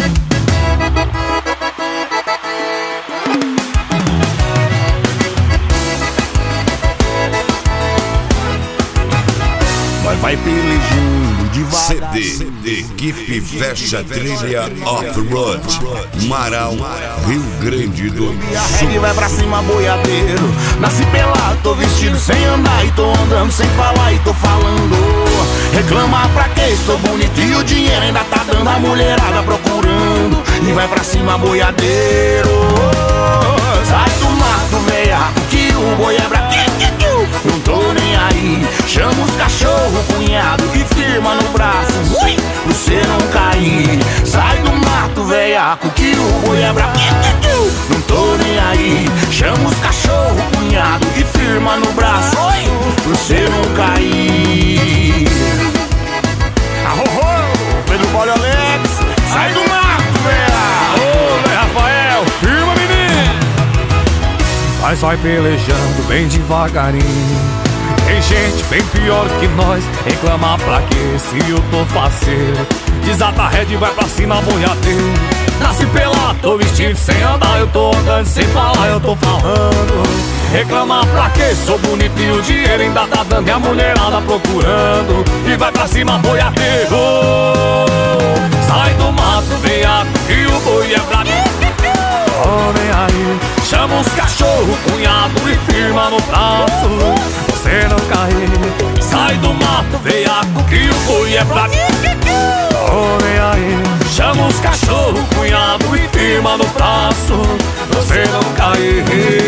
Vai pelejando devagar. CD Equipe Fecha Trilha Off-Road, Marau, Rio Grande do Sul. Vai pra cima, boiadeiro. Nasci pelado, tô vestido sem andar e tô andando sem falar e tô falando. Reclamar pra quê? Sou bonito e o dinheiro ainda tá dando, a mulherada procurando. E vai pra cima, boiadeiro. Sai do mato, veiaco, que o boi é brabo. Não tô nem aí. Chama os cachorro, cunhado, e firma no braço, pra você não cair. Sai do mato, veiaco, que o boi é brabo. Não tô nem aí. Chama os cachorro, cunhado, e firma no braço, pra você não cair. Arro, Pedro Paulo Alex, sai do mato, veiaco. Ô, Zé Rafael, firma, menino. Mas vai pelejando bem devagarinho. Tem gente bem pior que nós, reclamar pra quê se eu tô faceiro? Desata a rede e vai pra cima, boiadeiro. Nasci pelado, tô vestido sem andar, eu tô andando sem falar, eu tô falando. Reclamar pra quê? Sou bonito e o dinheiro ainda tá dando, e a mulherada procurando. E vai pra cima, boiadeiro. Sai do mato, veiaco, que o boi é brabo. Homem aí, chama os cachorro, cunhado, e firma no braço, você não cair. Sai do mato, veiaco, que o boi é brabo. Homem aí, chama os cachorro, cunhado, e firma no braço, você não cair.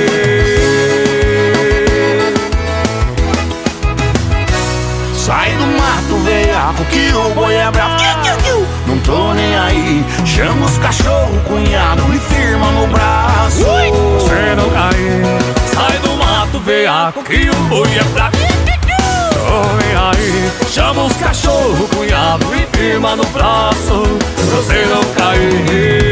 Sai do mato, veiaco, que o boi é brabo. Não tô nem aí. Chama os cachorro, cunhado, e firma no braço, você não cair. Sai do mato, veiaco, que o boi é brabo. Homem aí, chama os cachorro, cunhado, e firma no braço, você não cair.